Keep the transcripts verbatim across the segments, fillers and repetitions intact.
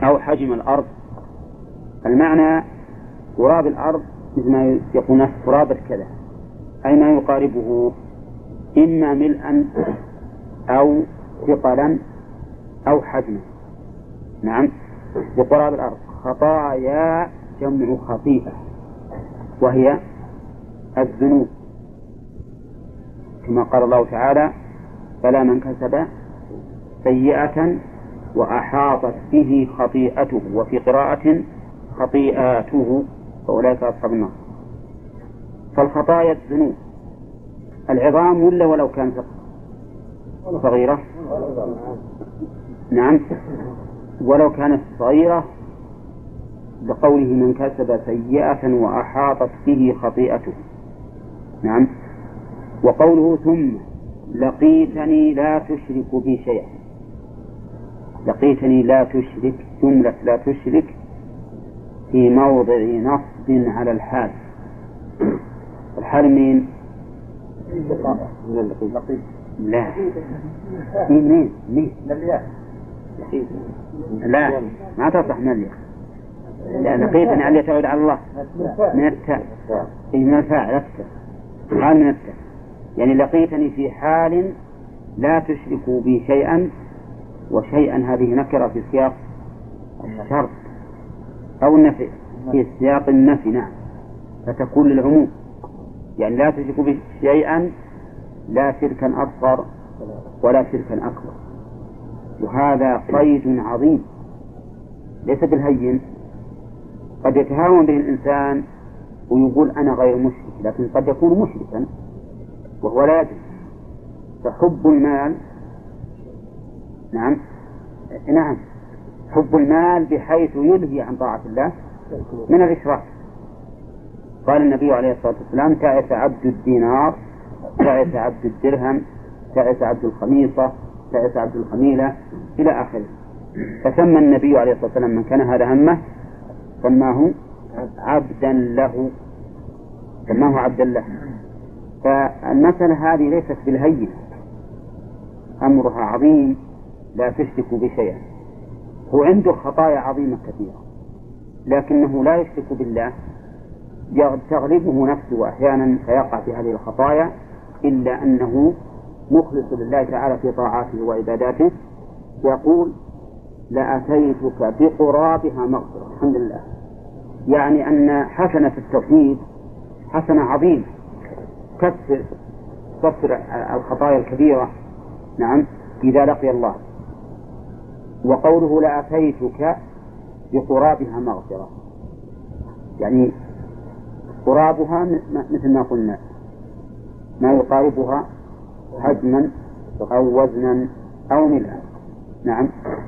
أو حجم الأرض. المعنى قراب الأرض مثل ما يقول قرابة كذا، أي ما يقاربه إما ملءا أو ثقلا أو حجما. نعم، بقراب الأرض. خطايا جمع خطيئة، وهي الذنوب، كما قال الله تعالى: فلا من كسب سيئة وأحاطت به خطيئته، وفي قراءة خطيئاته فأولئك أصحاب النار. فالخطايا الذنوب العظام ولا ولو كانت صغيرة؟ نعم، ولو كانت صغيرة، بقوله من كسب سيئة وأحاطت به خطيئته. نعم. وقوله ثم لقيتني لا تشرك بي شيئا، لقيتني لا تشرك، جملة لا تشرك في موضع نصب على الحال. الحال مين؟ لا مين مين لا ما تصح مليا، لأن لقيتني علي تعود على الله من التاء، من الفاعل التاء، حال من التاء، يعني لقيتني في حال لا تشركوا بي شيئا، وشيئا هذه نكرة في سياق الشرط أو النفي، في سياق النفي. نعم، فتكون للعموم، يعني لا تشركوا بي شيئا، لا شركا أصغر ولا شركا أكبر. وهذا قيد عظيم ليس بالهين. قد يتهاون به الإنسان ويقول أنا غير مشرك، لكن قد يكون مشركا وهو لا يدري. فحب المال، نعم نعم حب المال بحيث يلهي عن طاعة الله من الإشراك. قال النبي عليه الصلاة والسلام: تعس عبد الدينار، تعس عبد الدرهم، تعس عبد الخميصة، تعس عبد الخميلة، إلى آخره. فسمى النبي عليه الصلاة والسلام من كان هذا همه سماه عبدا له، سماه عبدا له. فالمسألة هذه ليست بالهين، أمرها عظيم، لا تشرك بشيء. هو عنده خطايا عظيمة كثيرة، لكنه لا يشرك بالله، تغلبه نفسه أحيانا فيقع في هذه الخطايا، إلا أنه مخلص لله تعالى في طاعاته وعباداته. يقول: لأتيتك بقرابها مغفرة. الحمد لله، يعني أن حسنة التوحيد حسنة عظيمة كفر كفر الخطايا الكبيرة. نعم، إذا لقي الله. وقوله لأتيتك بقرابها مغفرة، يعني قرابها مثل ما قلنا ما يقاربها حجما أو وزنا أو ملءا. نعم.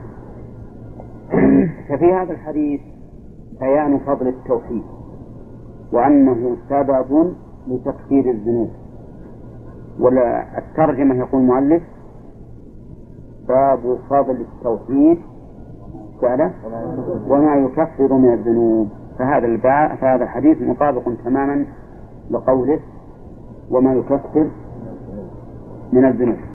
ففي هذا الحديث بيان فضل التوحيد، وأنه سبب لتكفير الذنوب. ولا الترجمة يقول المؤلف: باب فضل التوحيد وما يكفر من الذنوب. فهذا الباب، فهذا الحديث مطابق تماما لقوله: وما يكفر من الذنوب.